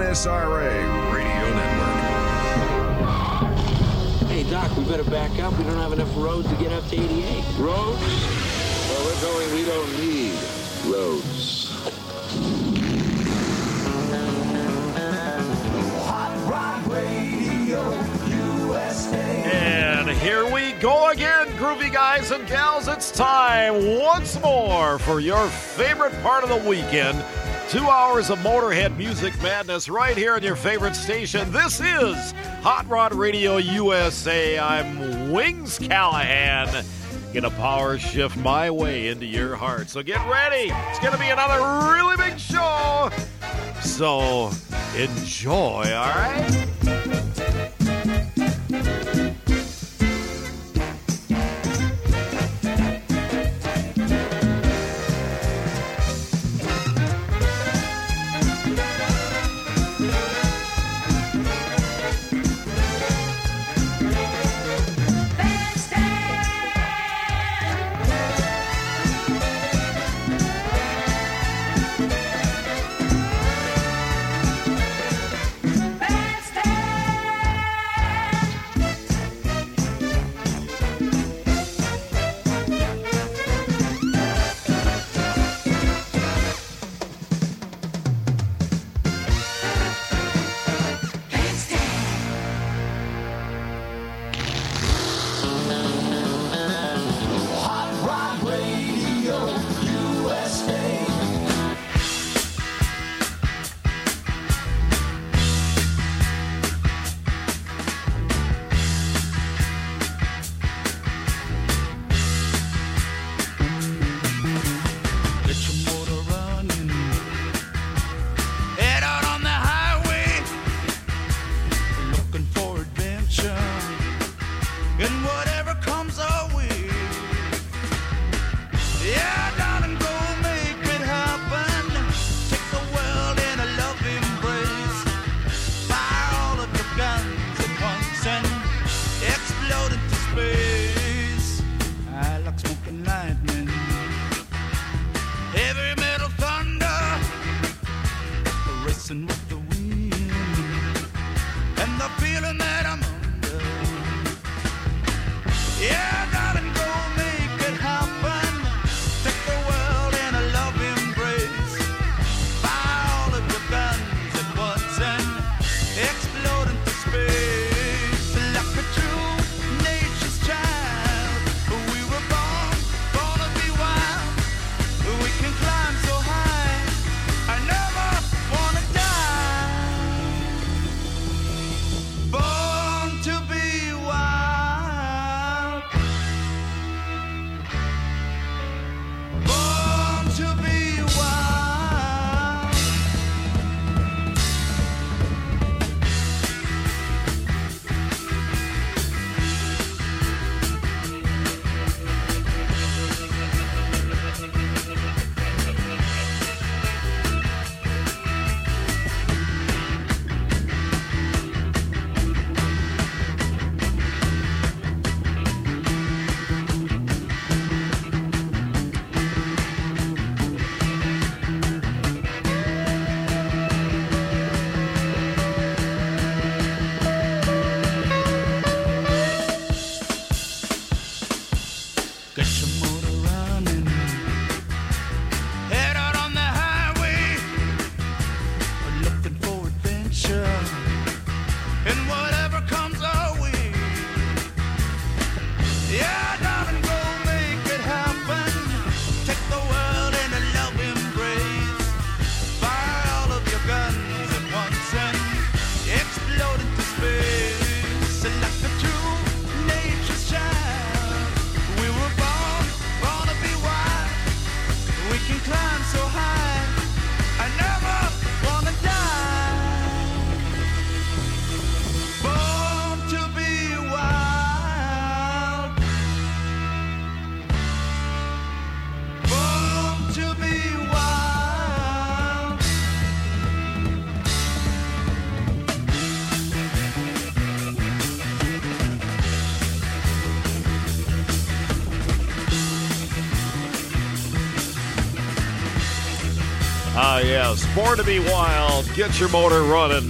NSRA Radio Network. Hey, Doc, we better back up. We don't have enough roads to get up to 88. Roads? Well, we're going, we don't need roads. Hot Rod Radio USA. And here we go again, groovy guys and gals. It's time once more for your favorite part of the weekend. 2 hours of Motorhead music madness right here on your favorite station. This is Hot Rod Radio USA. I'm Wings Callahan. Gonna power shift my way into your heart. So get ready. It's gonna be another really big show. So enjoy, all right? Ah, yes. Born to be wild. Get your motor running.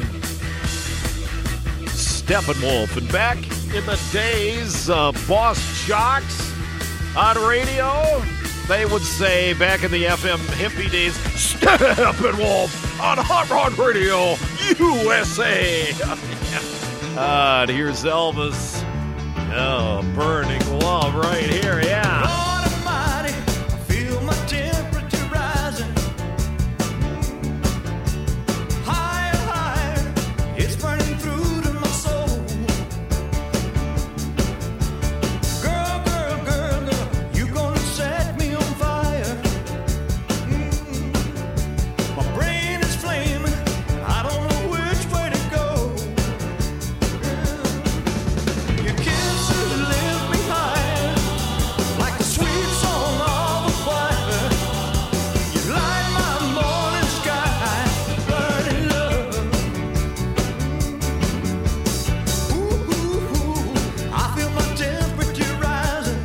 Steppenwolf. And back in the days, Boss Jocks on radio, they would say back in the FM hippie days, Steppenwolf on Hot Rod Radio, USA. And here's Elvis. Oh, burning love right here, yeah. Lord Almighty, I feel my temperature rising. Higher, higher, it's burning through to my soul. Girl, girl, girl, girl, you gonna set me on fire. My brain is flaming, I don't know which way to go. Your kisses lift me higher, like a sweet song of a choir. You light my morning sky, burning love. Ooh, ooh, ooh, I feel my temperature rising.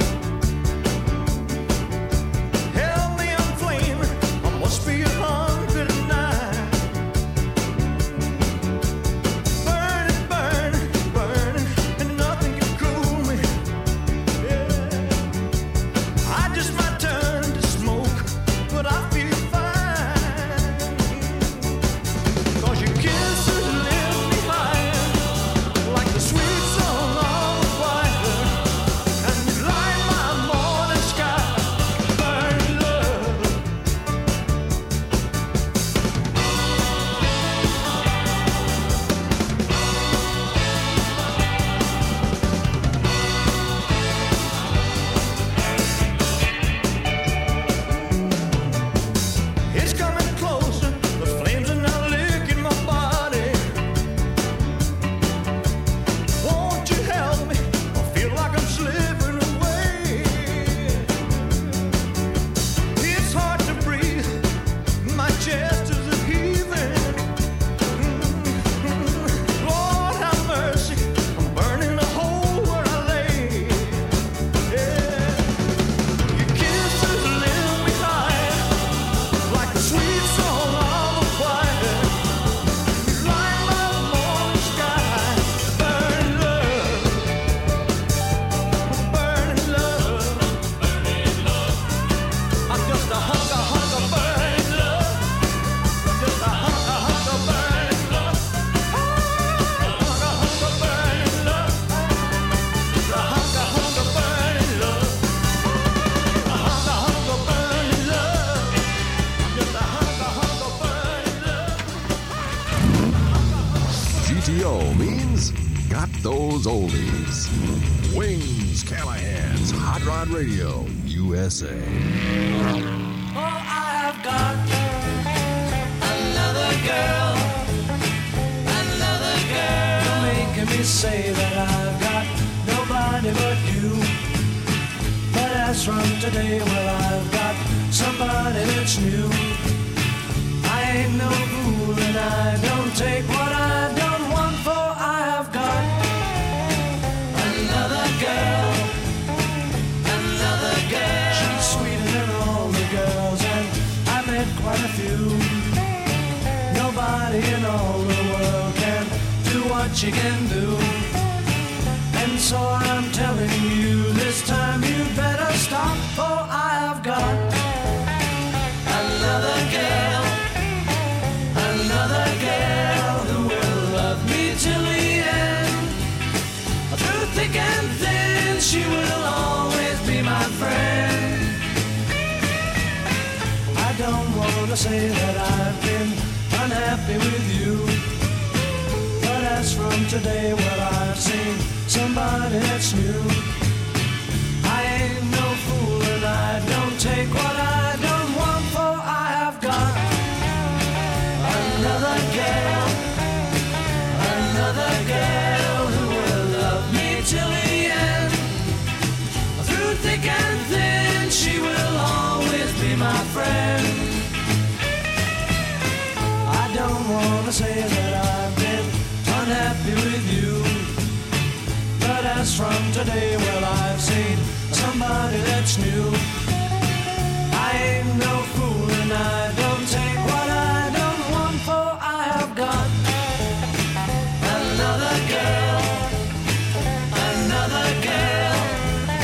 Help me, I'm flaming, I must be 109. Burning, burning, burning, and nothing can cool me. Yeah. I just might turn to smoke, but I feel fine. 'Cause your kisses lift me higher, like the sweet song of a choir. And you light my morning sky, burning love. It's coming closer, the flames are now licking my body. Won't you help me? I feel like I'm slipping away. It's hard to breathe, my chest is heaving. Lord have mercy, I'm burning a hole where I lay. Yeah. Your kisses lift me higher, like a sweet song of a choir. You light my morning sky, burning love, burning love. I'm just a hunk of burning love, just a hunk of burning love, hunk of burning love, just a hunk of burning love, a hunk of burning love. Just a hunk of burning love. GTO means got those oldies. Wings Callahan's Hot Rod Radio, USA. Oh, I've got another girl, making me say that I've got nobody but you. But as from today, well, I've got somebody that's new. I ain't no fool and I don't take what I don't want, for I've got another girl. She's sweeter than all the girls, and I met quite a few. Nobody in all the world can do what you can do. And so I'm telling you, this time you better stop, for I've got another girl who will love me till the end. Through thick and thin, she will always be my friend. I don't want to say that I've been unhappy with you, but as from today, well, I've seen somebody that's new. I ain't no fool and I don't take what I don't want, for I have got another girl who will love me till the end. Through thick and thin, she will always be my friend. I don't want to say that I've been unhappy with you, but as from today, well, I've seen somebody that's new. I ain't no fool and I don't take what I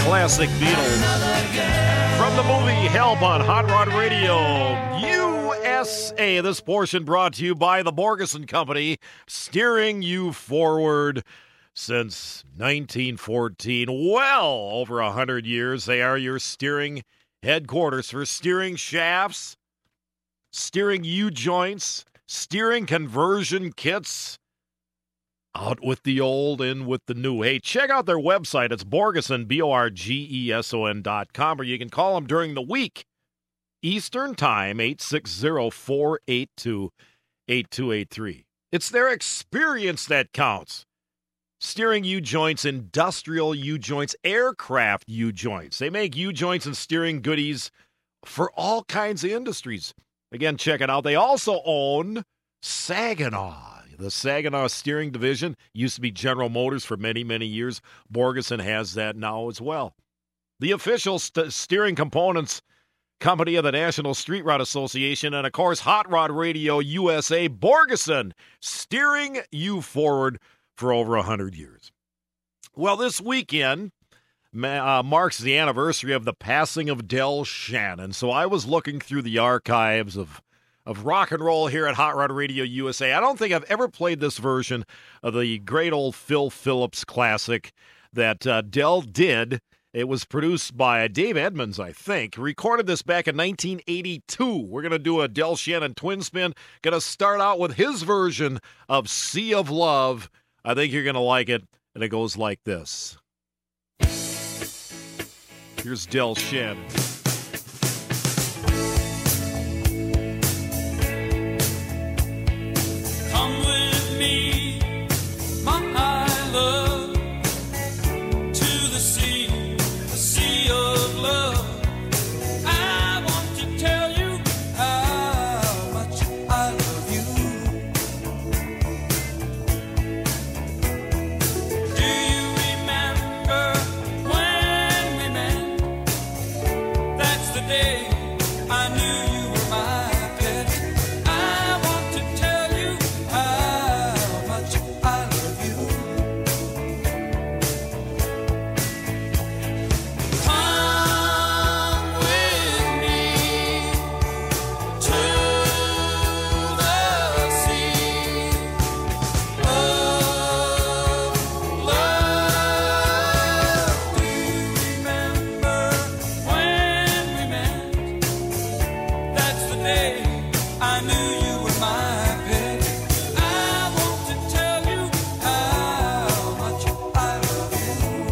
classic Beatles. From the movie Help on Hot Rod Radio USA. This portion brought to you by the Borgeson Company, steering you forward since 1914. Well, over 100 years, they are your steering headquarters for steering shafts, steering U-joints, steering conversion kits. Out with the old, in with the new. Hey, check out their website. It's Borgeson, BORGESON.com, or you can call them during the week. Eastern Time, 860-482-8283. It's their experience that counts. Steering U-joints, industrial U-joints, aircraft U-joints. They make U-joints and steering goodies for all kinds of industries. Again, check it out. They also own Saginaw. The Saginaw Steering Division used to be General Motors for many, many years. Borgeson has that now as well. The official steering components company of the National Street Rod Association, and, of course, Hot Rod Radio USA, Borgeson, steering you forward for over 100 years. Well, this weekend marks the anniversary of the passing of Del Shannon, so I was looking through the archives of rock and roll here at Hot Rod Radio USA. I don't think I've ever played this version of the great old Phil Phillips classic that Del did. It was produced by Dave Edmunds, I think. Recorded this back in 1982. We're going to do a Del Shannon twin spin. Going to start out with his version of Sea of Love. I think you're going to like it, and it goes like this. Here's Del Shannon. Come with me, my love, to the sea of love. I want to tell you how much I love you. Do you remember when we met? That's the day I knew you were my pet. I want to tell you how much I love you. Come with me to the sea of love. Do you remember when we met? That's the day I knew you were my pet. I want to tell you how much I love you.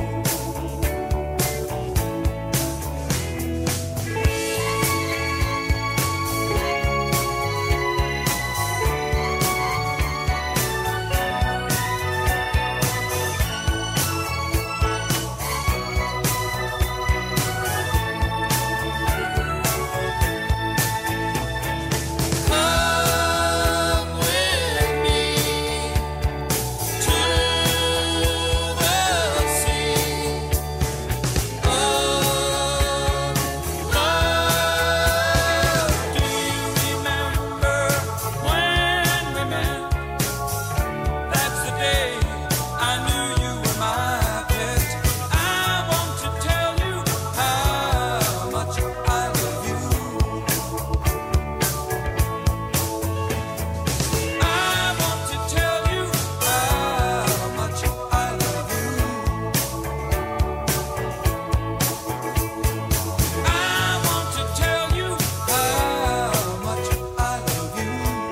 Come with me to the sea of love. Do you remember when we met? That's the day I knew you were my pet. I want to tell you how much I love you. I want to tell you how much I love you. I want to tell you how much I love you.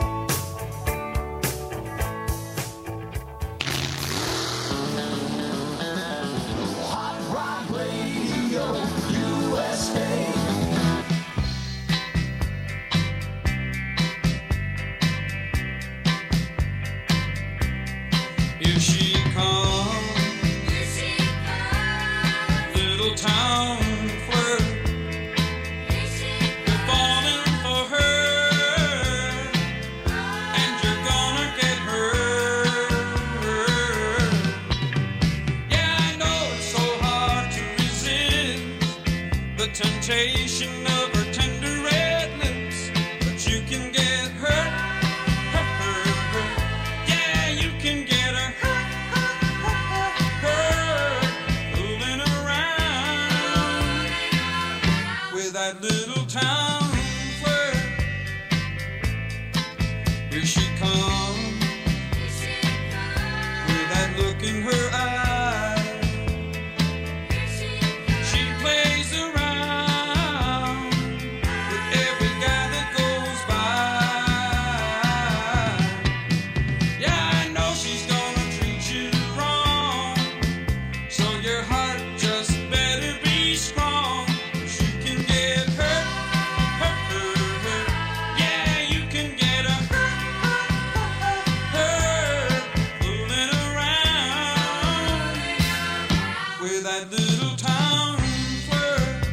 Here she comes, little town flirt. You're falling for her, and you're gonna get hurt. Yeah, I know it's so hard to resist the temptation of her tender red lips, but you can get hurt. Yeah, you can get her hurt, fooling around. that little town flirt. Here she comes, with that look in her eye. She plays around with every guy that goes by. Yeah, I know she's gonna treat you wrong, so your heart just better be strong. You can get hurt, hurt, hurt, hurt. Yeah, you can get a hurt, fooling around with that little town flirt.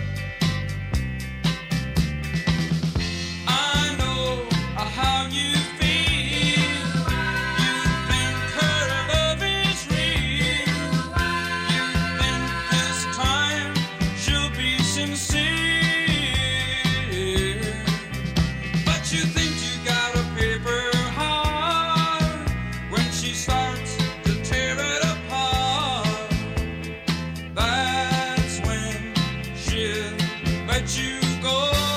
I know how you feel. You think her love is real. You think this time she'll be sincere. But you think you got a paper heart when she starts to tear it apart. That's when she'll let you go.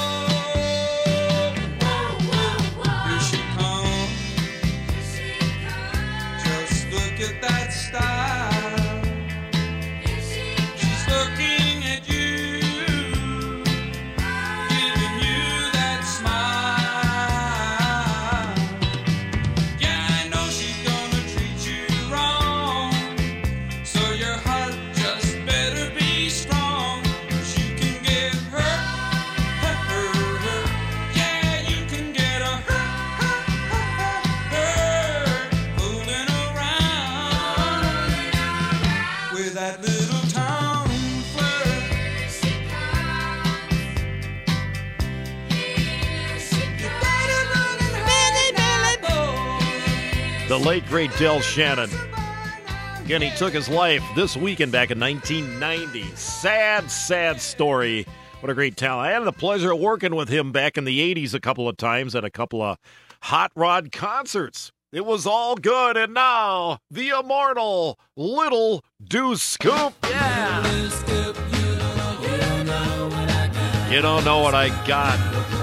Here she comes. Just look at that style. She's looking at you, giving you that smile. Yeah, I know she's gonna treat you wrong, so your heart just better be strong, 'cause you can get hurt, hurt, hurt, hurt. Yeah, you can get a hurt, hurt, hurt, hurt, fooling around with that little town flirt. You better run and hide now, boy. The late, great Del Shannon. Again, he took his life this weekend back in 1990. Sad, sad story. What a great talent. I had the pleasure of working with him back in the 80s a couple of times at a couple of Hot Rod concerts. It was all good, and now, the immortal Little Deuce Scoop. Yeah! You don't know what I got.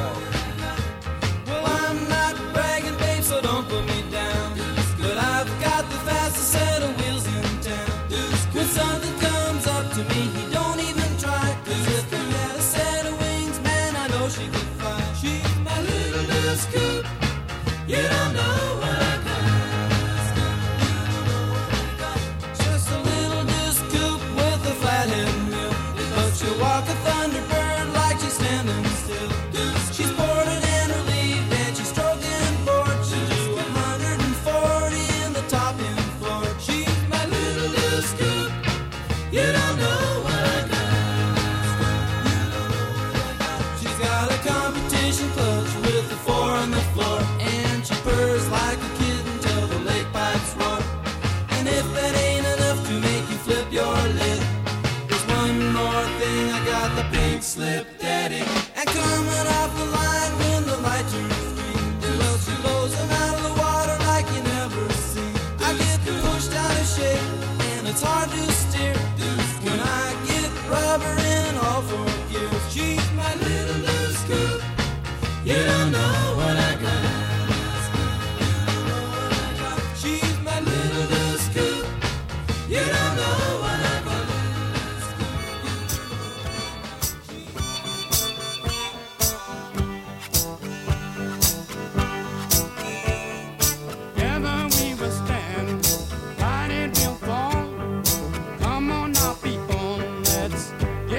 Well, I'm not bragging, babe, so don't put me down. But I've got the fastest set of wheels in town. When something comes up to me, he don't even try. 'Cause if he had a set of wings, man, I know she could fly. She's my little Deuce Scoop. You don't know what I got. Just a little Deuce Scoop with a flathead wheel. But she'll walk a Thunderbird like she's standing still. She's boarded and relieved and she's stroking board. She'll do 140 in the top end floor. She's my little Deuce Scoop. You don't know what I got. She's got a competition clutch with the 4 on the floor. And she purrs like a kitten till the lake pipes roar. And if that ain't enough to make you flip your lid, there's one more thing. I got the pink slip daddy. And coming off the line when the light turns green, well, she blows them out of the water like you never seen. I get pushed out of shape and it's hard to steer when I get rubber in all 4 gears. She's my little Deuce Scoop. You don't know what I got. She's my little Deuce Scoop. You don't know what I got. Together we will stand, fight it will fall. Come on now, people, let's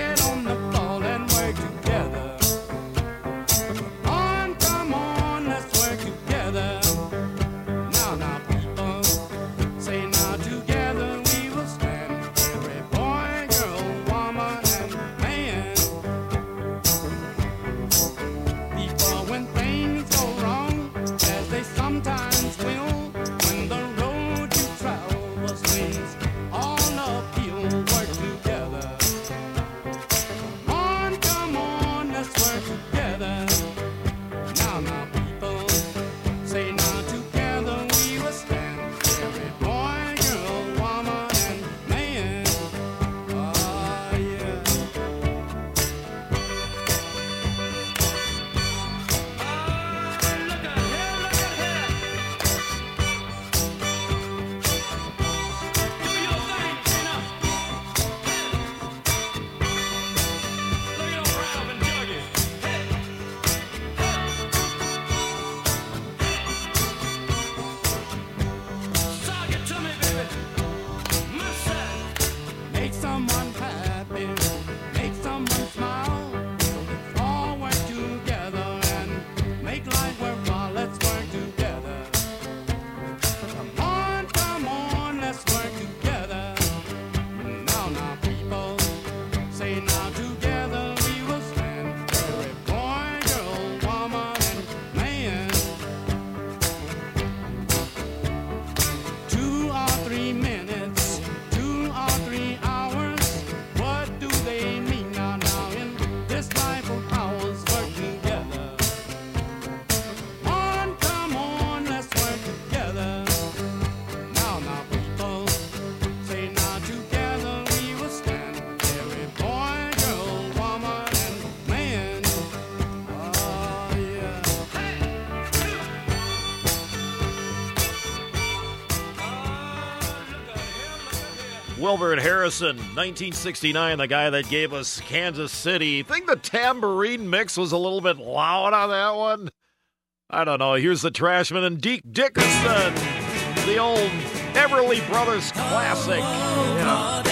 woman smile. Let's all work together and make life worthwhile. Let's work together. Come on, let's work together. Now, people, say now together we will stand. Every boy, girl, woman, and man. 2 or 3 minutes, 2 or 3 hours. What do they mean now in this life of ours? Work together. Come on, let's work together. Now, people, say now together we will stand. Every boy, girl, woman, and man. Oh, yeah. Wilbert Harrison, 1969, the guy that gave us Kansas City. Think the tambourine mix was a little bit loud on that one? I don't know. Here's the Trashmen and Deke Dickerson, the old Everly Brothers classic. Yeah.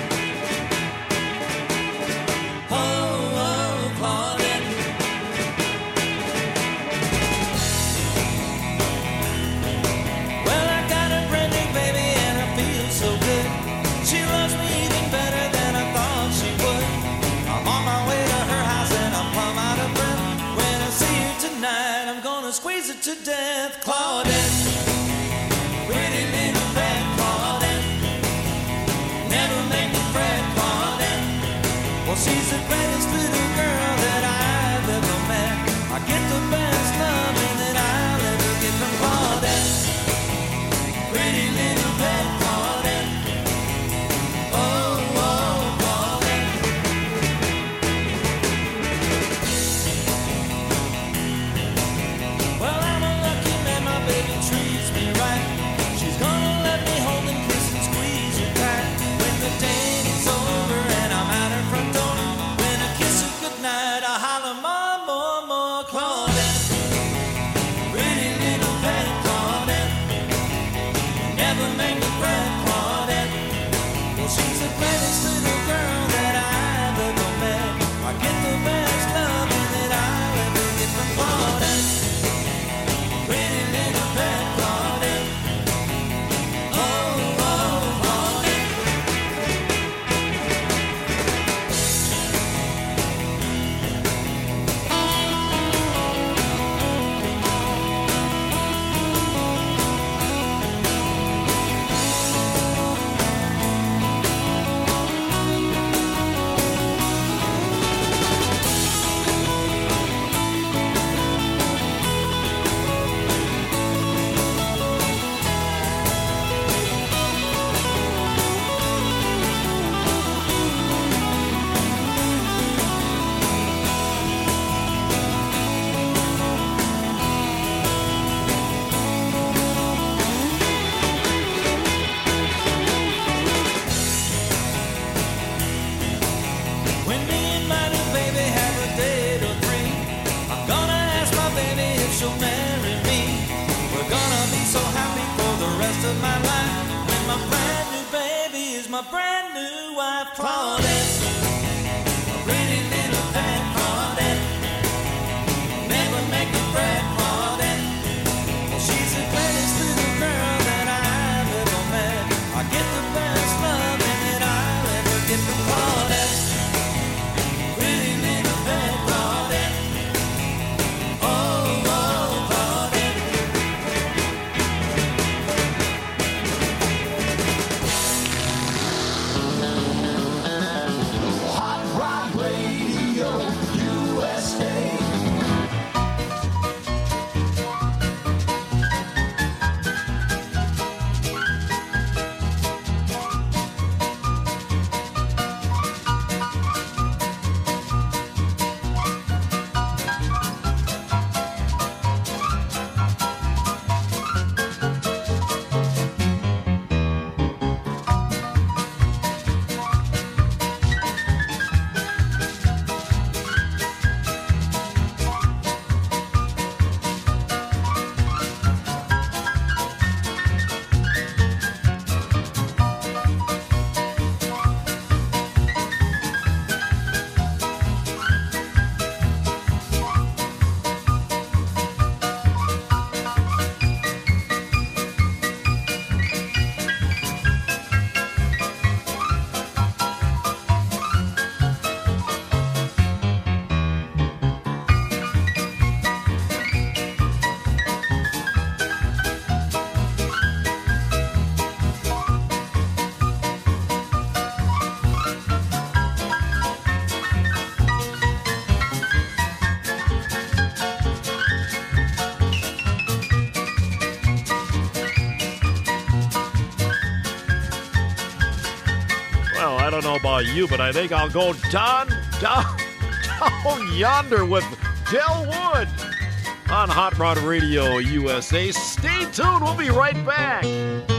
Well, I got a brand new baby and I feel so good. She loves me even better than I thought she would. I'm on my way to her house and I'm plumb out of breath. When I see her tonight, I'm gonna squeeze her to death. Claudette, pretty little red Claudette, never make me fret, Claudette. Well, she's the greatest little girl that I've ever met. I get the best loving that I'll ever get from Claudette. Pretty little red Claudette. Oh, Claudette. Well, I'm a lucky man, my baby treats me right. She's gonna let me hold and kiss and squeeze her tight. When the date is over and I'm at her front door, when I kiss her goodnight, I holler more, Claudette. Pretty little pet Claudette, never make me fret, Claudette. Well, she's the greatest little girl that I've ever met. I get the best loving that I'll ever get from Claudette. Pretty little pet Claudette. Oh, Claudette. When me and my new baby have a date or three, I'm gonna ask my baby if she'll marry me. We're gonna be so happy for the rest of my life when my brand new baby is my brand new wife, Claudette. A pretty little pet Claudette, never make me fret, Claudette. Well, she's the greatest little girl that I've ever met. I get the best loving that I'll ever get from Claudette. Pretty little pet Claudette. Oh, Claudette. about you, but I think I'll go down yonder with Del Wood on Hot Rod Radio USA. Stay tuned. We'll be right back.